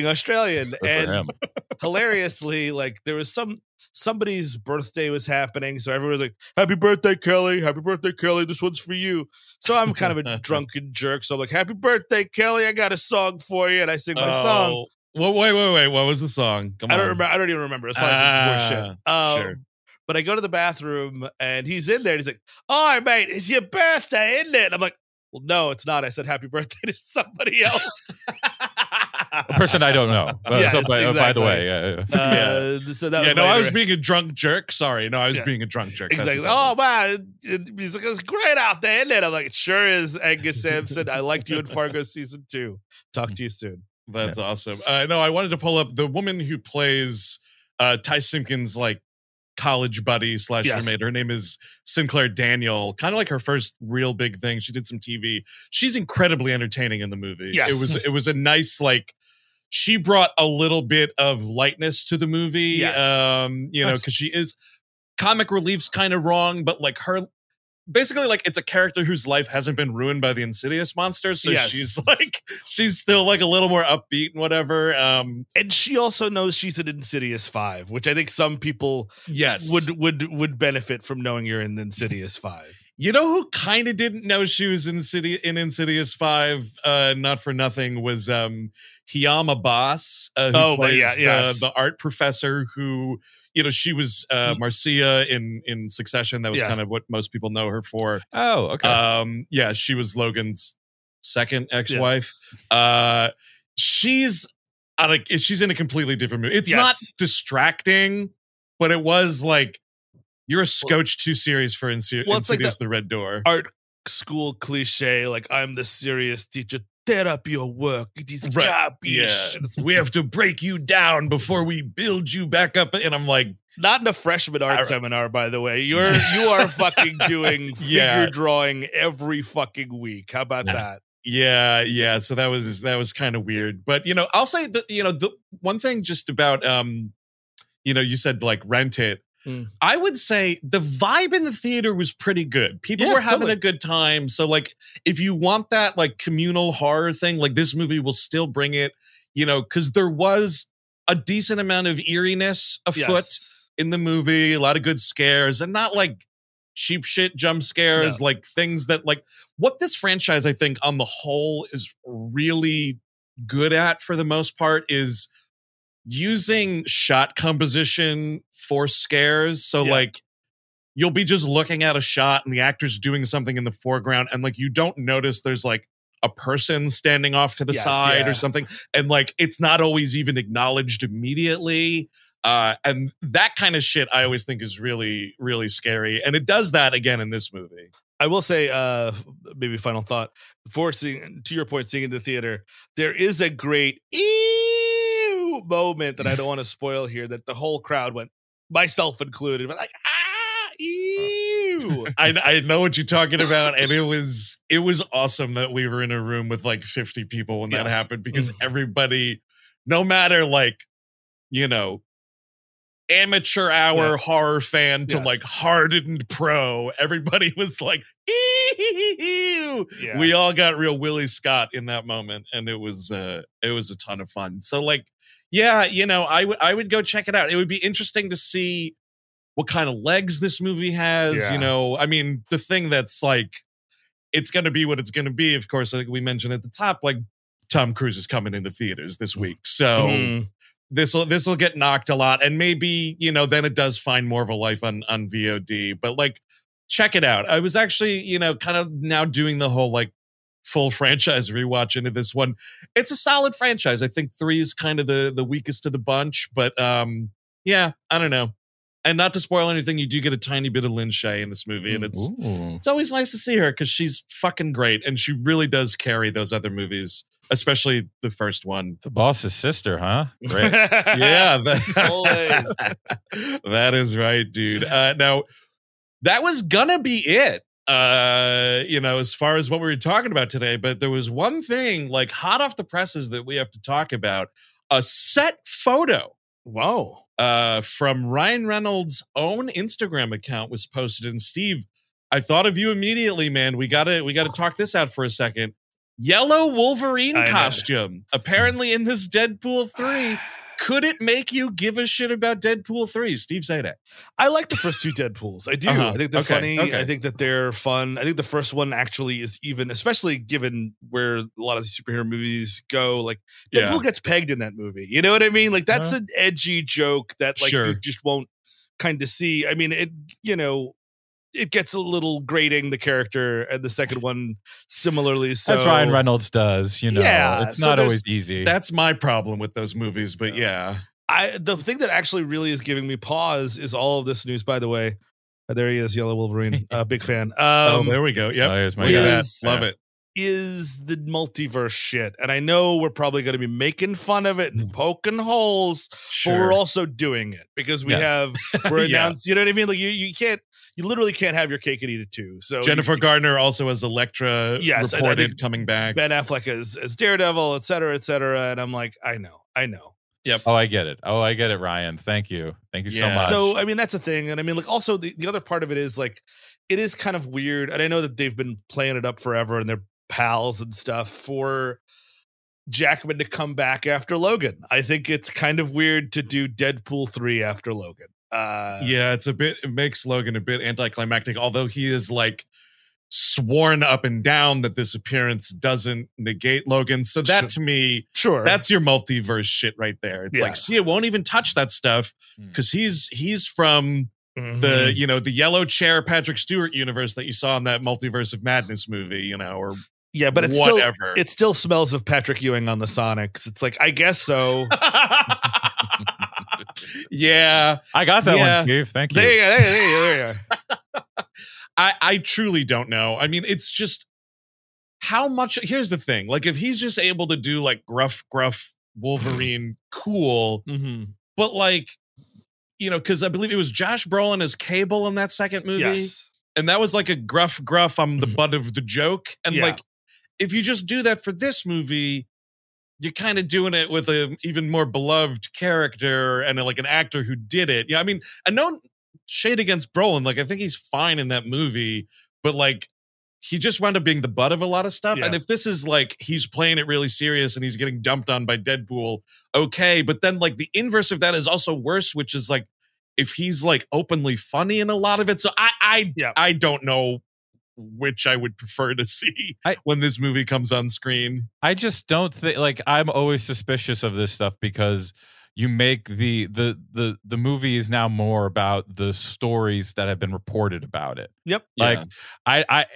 And hilariously, like there was somebody's birthday was happening. So everyone was like, happy birthday, Kelly. Happy birthday, Kelly. This one's for you. So I'm kind of a drunken jerk. So I'm like, happy birthday, Kelly. I got a song for you. And I sing my song. Well, wait. What was the song? I don't even remember. It's probably some bullshit. Sure. But I go to the bathroom and he's in there. And he's like, all right, mate, it's your birthday, isn't it? And I'm like, well, no, it's not. I said happy birthday to somebody else. A person I don't know. By the way. I was being a drunk jerk. Sorry. No, I was being a drunk jerk. Exactly. Oh, man. He's like, it's great out there, isn't it? I'm like, it sure is, Angus Sampson. I liked you in Fargo season 2. Talk to you soon. That's awesome. No, I wanted to pull up the woman who plays Ty Simpkins' like college buddy / Yes. roommate. Her name is Sinclair Daniel. Kind of like her first real big thing. She did some TV. She's incredibly entertaining in the movie. Yes. It was a nice, like, she brought a little bit of lightness to the movie. Yes. You know, because she is comic relief's kind of wrong, but like her. Basically, like, it's a character whose life hasn't been ruined by the Insidious monster, so Yes. she's still like a little more upbeat and whatever. And she also knows she's an Insidious 5, which I think some people Yes, would benefit from knowing you're in Insidious 5. You know who kind of didn't know she was in Insidious 5, not for nothing, was Hiyama Boss, who plays the art professor who, you know, she was Marcia in Succession. That was kind of what most people know her for. Oh, okay. Yeah, she was Logan's second ex-wife. She's in a completely different movie. It's not distracting, but it was like, you're a scotch too serious for Insidious like the Red Door. Art school cliche, like, I'm the serious teacher. Tear up your work. We have to break you down before we build you back up. And I'm like, not in a freshman art seminar, by the way. You are fucking doing figure drawing every fucking week. How about that? Yeah. So that was kind of weird. But, you know, I'll say that, you know, the one thing just about, you know, you said like Rent It. I would say the vibe in the theater was pretty good. People were having a good time. So like, if you want that like communal horror thing, like this movie will still bring it, you know, because there was a decent amount of eeriness afoot in the movie, a lot of good scares, and not like cheap shit jump scares, like things that like what this franchise, I think on the whole is really good at for the most part is using shot composition for scares. So like you'll be just looking at a shot and the actor's doing something in the foreground and like you don't notice there's like a person standing off to the side or something. And like it's not always even acknowledged immediately. And that kind of shit I always think is really, really scary. And it does that again in this movie. I will say, maybe final thought, before seeing, to your point, seeing in the theater, there is a great moment that I don't want to spoil here that the whole crowd went, myself included, but like, ew. I know what you're talking about, and it was awesome that we were in a room with like 50 people when that happened, because everybody, no matter like, you know, amateur hour horror fan to like hardened pro, everybody was like, ew. We all got real Willie Scott in that moment, and it was a ton of fun. So like, yeah, you know, I would go check it out. It would be interesting to see what kind of legs this movie has. You know, I mean, the thing that's like, it's going to be what it's going to be. Of course, like we mentioned at the top, like Tom Cruise is coming into theaters this week, so this will get knocked a lot, and maybe, you know, then it does find more of a life on VOD. But like, check it out. I was actually, you know, kind of now doing the whole like full franchise rewatch into this one. It's a solid franchise. I think 3 is kind of the weakest of the bunch, but yeah, I don't know. And not to spoil anything, you do get a tiny bit of Lin Shaye in this movie, and it's always nice to see her because she's fucking great, and she really does carry those other movies, especially the first one. The boss's sister, huh? Great. Yeah, that is right, dude. Now, that was gonna be it. You know, as far as what we were talking about today, but there was one thing like hot off the presses that we have to talk about: a set photo. Whoa. From Ryan Reynolds' own Instagram account was posted. And Steve, I thought of you immediately, man. We gotta talk this out for a second. Yellow Wolverine costume, apparently in this Deadpool 3. Could it make you give a shit about Deadpool 3? Steve Zadek. I like the first 2 Deadpools. I do. I think they're funny. I think that they're fun. I think the first one actually is even, especially given where a lot of the superhero movies go, like Deadpool gets pegged in that movie. You know what I mean? Like that's an edgy joke that like you just won't kind of see. I mean, it, you know, it gets a little grating, the character, and the second one similarly. So as Ryan Reynolds does, you know, it's not always easy. That's my problem with those movies, but the thing that actually really is giving me pause is all of this news, by the way. There he is, Yellow Wolverine. Big fan. There we go. Yep. There's my Look guy. at that. Love it. is the multiverse shit. And I know we're probably going to be making fun of it and poking holes, but we're also doing it because we're announced, you know what I mean? Like you literally can't have your cake and eat it too. So Jennifer Gardner also as Elektra reported coming back. Ben Affleck as Daredevil, et cetera, et cetera. And I'm like, I know. Yep. Oh, I get it, Ryan. Thank you so much. So, I mean, that's a thing. And I mean, like, also the other part of it is like, it is kind of weird. And I know that they've been playing it up forever and they're pals and stuff for Jackman to come back after Logan. I think it's kind of weird to do Deadpool 3 after Logan. It makes Logan a bit anticlimactic, although he is like sworn up and down that this appearance doesn't negate Logan. So that to me, that's your multiverse shit right there. It's like, see, it won't even touch that stuff because he's from the yellow chair Patrick Stewart universe that you saw in that Multiverse of Madness movie, or but it's whatever. It still smells of Patrick Ewing on the Sonics. It's like, I guess so. Yeah, I got that one, Steve. Thank you. There you go. I truly don't know. I mean, it's just how much. Here's the thing: like, if he's just able to do like gruff Wolverine, cool. But like, because I believe it was Josh Brolin as Cable in that second movie, and that was like a gruff. I'm the butt of the joke, and like, if you just do that for this movie, you're kind of doing it with an even more beloved character and like an actor who did it. I mean, I know shade against Brolin. Like, I think he's fine in that movie, but like, he just wound up being the butt of a lot of stuff. And if this is like, he's playing it really serious and he's getting dumped on by Deadpool, okay. But then like the inverse of that is also worse, which is like, if he's like openly funny in a lot of it. So I don't know which I would prefer to see when this movie comes on screen. I just don't think, like, I'm always suspicious of this stuff because you make the movie is now more about the stories that have been reported about it. Yep. Like I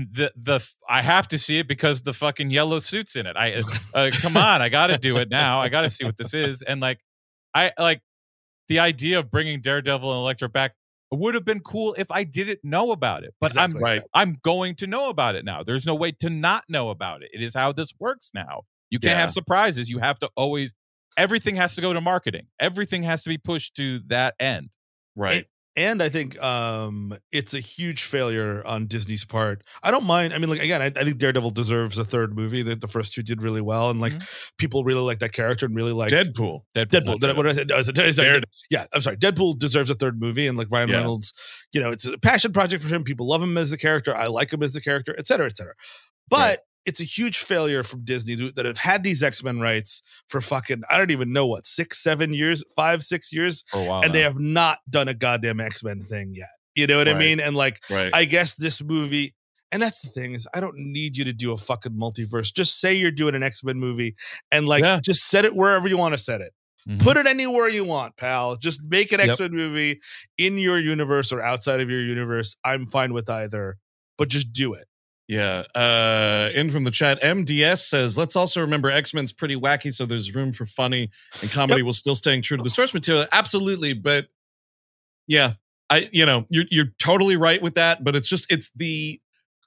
have to see it because the fucking yellow suit's in it. Come on, I got to do it now. I got to see what this is. And like, I like the idea of bringing Daredevil and Elektra back. It would have been cool if I didn't know about it, but I'm going to know about it now. There's no way to not know about it. It is how this works now. You can't have surprises. You have to always, everything has to go to marketing. Everything has to be pushed to that end. Right. And I think it's a huge failure on Disney's part. I don't mind. I mean, like, again, I think Daredevil deserves a third movie. The first two did really well. And like, people really like that character and really like Deadpool. What did I say? Yeah, I'm sorry. Deadpool deserves a third movie. And like Ryan Reynolds, it's a passion project for him. People love him as the character. I like him as the character, et cetera, et cetera. But it's a huge failure from Disney that have had these X-Men rights for fucking, I don't even know what, 6 years, 6 years. For a while and they have not done a goddamn X-Men thing yet. You know what I mean? And like, I guess this movie, and that's the thing is I don't need you to do a fucking multiverse. Just say you're doing an X-Men movie and like, just set it wherever you want to set it. Put it anywhere you want, pal. Just make an X-Men movie in your universe or outside of your universe. I'm fine with either, but just do it. Yeah. In from the chat, MDS says, let's also remember X-Men's pretty wacky, so there's room for funny and comedy while still staying true to the source material. Absolutely. But yeah, you're totally right with that, but it's the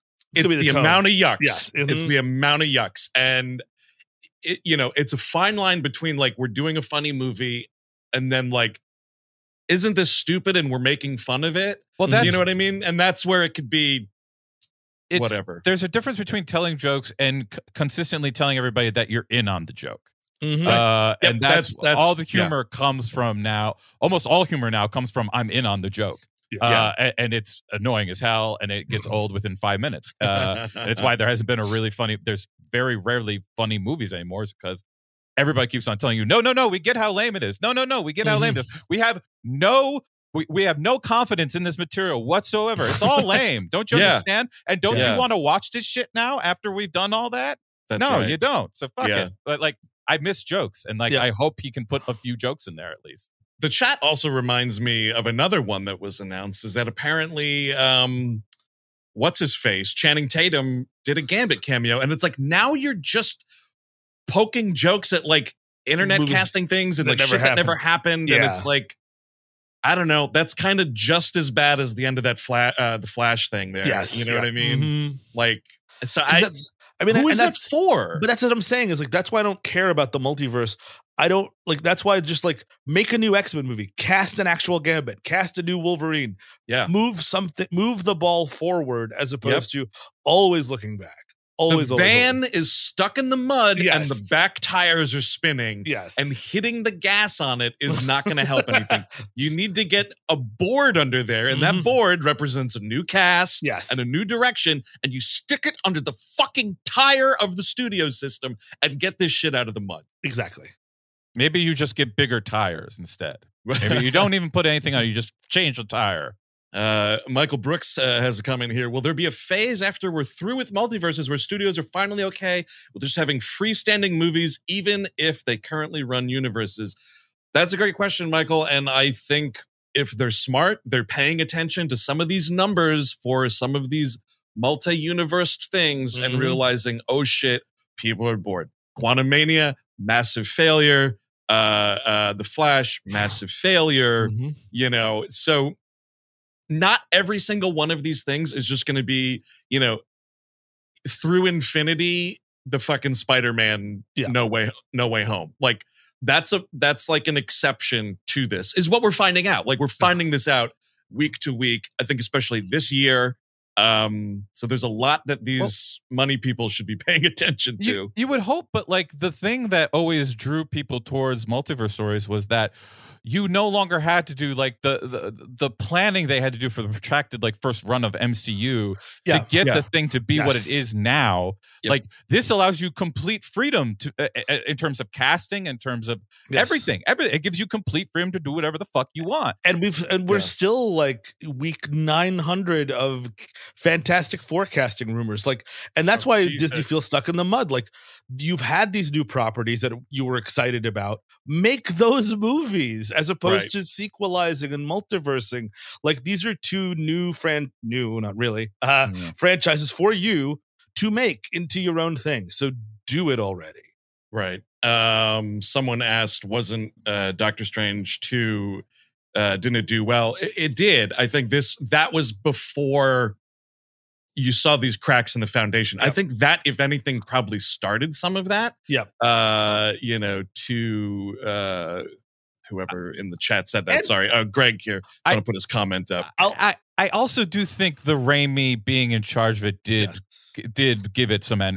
amount of yucks. Yes. It's the amount of yucks. And it's a fine line between like, we're doing a funny movie and then like, isn't this stupid and we're making fun of it? Well, that's, you know what I mean? And that's where it could be whatever. There's a difference between telling jokes and consistently telling everybody that you're in on the joke. And that's all the humor comes from now. Almost all humor now comes from I'm in on the joke. And it's annoying as hell and it gets old within 5 minutes. And it's why there hasn't been there's very rarely funny movies anymore, is because everybody keeps on telling you, no, we get how lame it is. No, we get how lame it is. We have no confidence in this material whatsoever. It's all lame. Don't you understand? And don't you want to watch this shit now after we've done all that? That's right. You don't. So fuck it. But like, I miss jokes, and like, I hope he can put a few jokes in there at least. The chat also reminds me of another one that was announced, is that apparently, what's his face? Channing Tatum did a Gambit cameo, and it's like, now you're just poking jokes at like internet casting things and like shit that never happened. And it's like, I don't know. That's kind of just as bad as the end of that the Flash thing there. Yes, you know what I mean? Like, so I mean, who is that that's for? But that's what I'm saying is like, that's why I don't care about the multiverse. I don't like, that's why just like make a new X-Men movie, cast an actual Gambit, cast a new Wolverine, move the ball forward as opposed to always looking back. The van is stuck in the mud and the back tires are spinning. Yes. And hitting the gas on it is not going to help anything. You need to get a board under there, and that board represents a new cast and a new direction, and you stick it under the fucking tire of the studio system and get this shit out of the mud. Exactly. Maybe you just get bigger tires instead. Maybe you don't even put anything on, you just change the tire. Michael Brooks has a comment here. Will there be a phase after we're through with multiverses where studios are finally okay with just having freestanding movies, even if they currently run universes? That's a great question, Michael. And I think if they're smart, they're paying attention to some of these numbers for some of these multi-universe things and realizing, oh shit, people are bored. Quantumania, massive failure. The Flash, massive failure. You know, so not every single one of these things is just going to be, you know, through infinity, the fucking Spider-Man No Way Home. Like that's like an exception to this is what we're finding out. Like we're finding this out week to week. I think especially this year. So there's a lot that these money people should be paying attention to. You would hope, but like the thing that always drew people towards multiverse stories was that you no longer had to do like the planning they had to do for the protracted like first run of MCU to get the thing to be what it is now. Like this allows you complete freedom to in terms of casting, in terms of everything. It gives you complete freedom to do whatever the fuck you want. And we're still like week 900 of Fantastic Forecasting rumors. Like, and that's why Disney feels stuck in the mud. Like you've had these new properties that you were excited about. Make those movies as opposed to sequelizing and multiversing. Like these are two not really, franchises for you to make into your own thing. So do it already. Right. Someone asked, wasn't Doctor Strange 2, didn't it do well? It did. I think that was before you saw these cracks in the foundation. I think that, if anything, probably started some of that. You know, to whoever in the chat said that. Sorry, Greg here. I want to put his comment up. I also do think the Raimi being in charge of it did give it some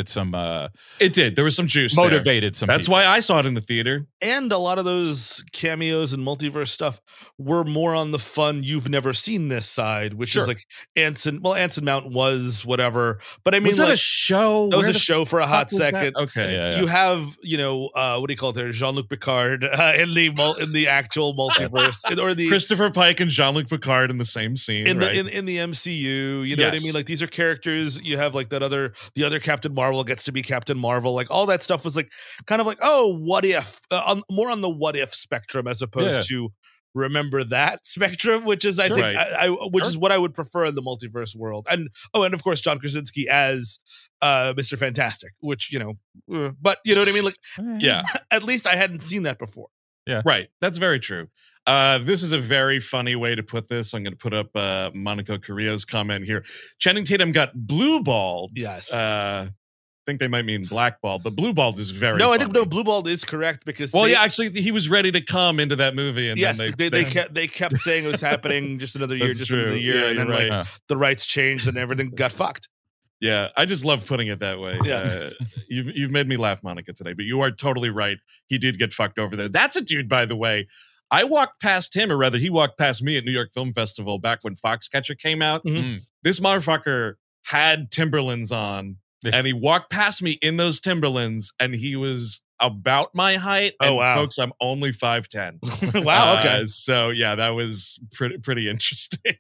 it did. There was some juice, motivated some that's people. why I saw it in the theater. And a lot of those cameos and multiverse stuff were more on the fun you've never seen this side, which is like Anson Mount was whatever, but I mean, was that a show? That was a show for a hot second. That? Okay. You have, you know, what do you call it there, Jean-Luc Picard in the actual multiverse, or the Christopher Pike and Jean-Luc Picard in the same scene in the MCU. You know what I mean? Like these are characters. You have like the other Captain Marvel gets to be Captain Marvel. Like all that stuff was like kind of like, oh, what if? More on the what if spectrum as opposed to remember that spectrum, which is I think which is what I would prefer in the multiverse world. And of course John Krasinski as Mr. Fantastic, which, you know, but you know what I mean? Like at least I hadn't seen that before. Yeah. Right. That's very true. This is a very funny way to put this. I'm going to put up Monica Carrillo's comment here. Channing Tatum got blue-balled. Yes. I think they might mean blackballed, but blue-balled is very funny. I think blue-balled is correct because actually he was ready to come into that movie, and then they kept saying it was happening just another year, another year, and then like the rights changed and everything got fucked. Yeah, I just love putting it that way. Yeah. You've made me laugh, Monica, today, but you are totally right. He did get fucked over there. That's a dude, by the way. I walked past him, or rather, he walked past me at New York Film Festival back when Foxcatcher came out. This motherfucker had Timberlands on, and he walked past me in those Timberlands, and he was about my height. And folks, I'm only 5'10". Wow, okay. So yeah, that was pretty interesting.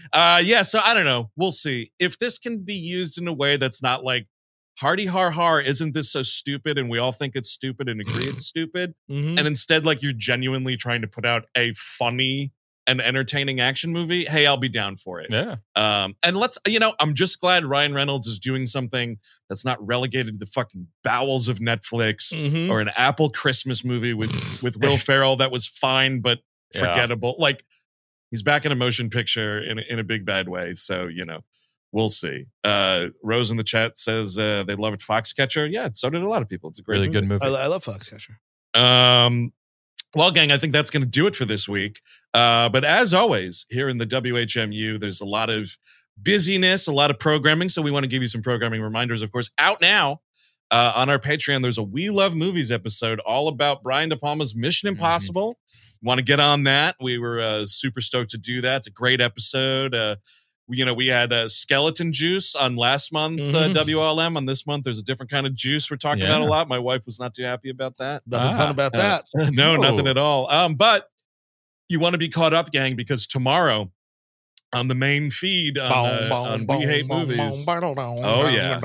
So I don't know. We'll see if this can be used in a way that's not like hardy har har. Isn't this so stupid? And we all think it's stupid and agree it's stupid. And instead, like, you're genuinely trying to put out a funny and entertaining action movie. Hey, I'll be down for it. Yeah. And let's, I'm just glad Ryan Reynolds is doing something that's not relegated to the fucking bowels of Netflix or an Apple Christmas movie with Will Ferrell that was fine but forgettable. Like, he's back in a motion picture in a big bad way. So, We'll see. Rose in the chat says they loved Foxcatcher. Yeah, so did a lot of people. It's a great Really good movie. I love Foxcatcher. Well, gang, I think that's going to do it for this week. But as always, here in the WHMU, there's a lot of busyness, a lot of programming. So we want to give you some programming reminders, of course. Out now on our Patreon, there's a We Love Movies episode all about Brian De Palma's Mission Impossible. Want to get on that? We were super stoked to do that. It's a great episode. We had skeleton juice on last month's WLM. On this month, there's a different kind of juice we're talking about a lot. My wife was not too happy about that. Nothing fun about that. No, nothing at all. But you want to be caught up, gang, because tomorrow on the main feed on We Hate Movies. Oh, yeah.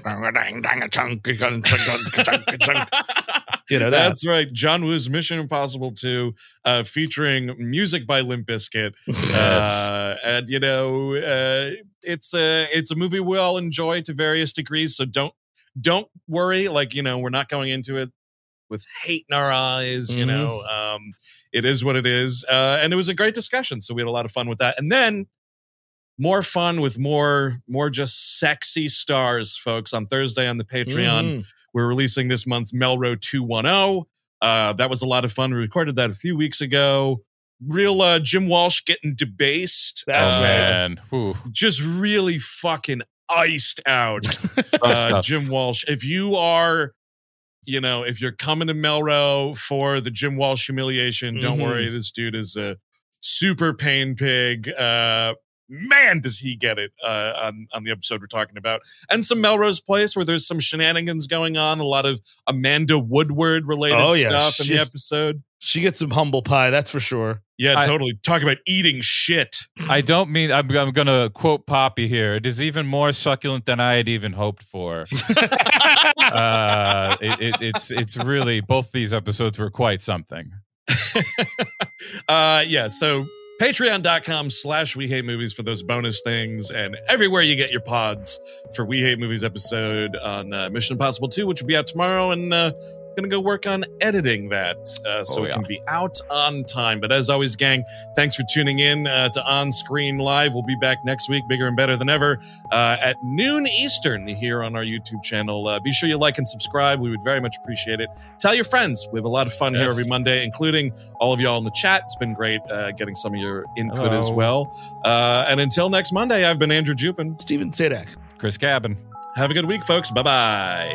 That's right. John Woo's Mission Impossible 2, featuring music by Limp Bizkit. And it's a movie we all enjoy to various degrees. So don't worry. We're not going into it with hate in our eyes. It is what it is. And it was a great discussion. So we had a lot of fun with that. And then more fun with more just sexy stars, folks. On Thursday on the Patreon, we're releasing this month's Melrose 210. That was a lot of fun. We recorded that a few weeks ago. Real Jim Walsh getting debased. Man. Just really fucking iced out. Jim Walsh. If you are, if you're coming to Melrose for the Jim Walsh humiliation, don't worry. This dude is a super pain pig. Man, does he get it on the episode we're talking about. And some Melrose Place where there's some shenanigans going on. A lot of Amanda Woodward related stuff in the episode. She gets some humble pie, that's for sure. Yeah, totally. Talk about eating shit. I don't mean, I'm going to quote Poppy here. It is even more succulent than I had even hoped for. It's really, both these episodes were quite something. So Patreon.com/We Hate Movies for those bonus things, and everywhere you get your pods for We Hate Movies episode on Mission Impossible 2, which will be out tomorrow, and going to go work on editing that so it can be out on time. But as always, gang, thanks for tuning in to On Screen Live. We'll be back next week, bigger and better than ever, at noon Eastern here on our YouTube channel. Be sure you like and subscribe. We would very much appreciate it. Tell your friends. We have a lot of fun here every Monday, including all of y'all in the chat. It's been great getting some of your input as well. And until next Monday, I've been Andrew Jupin. Steven Sadak. Chris Cabin. Have a good week, folks. Bye-bye.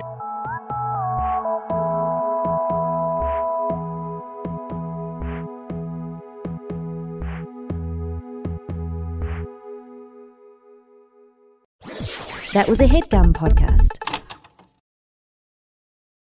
That was a HeadGum podcast.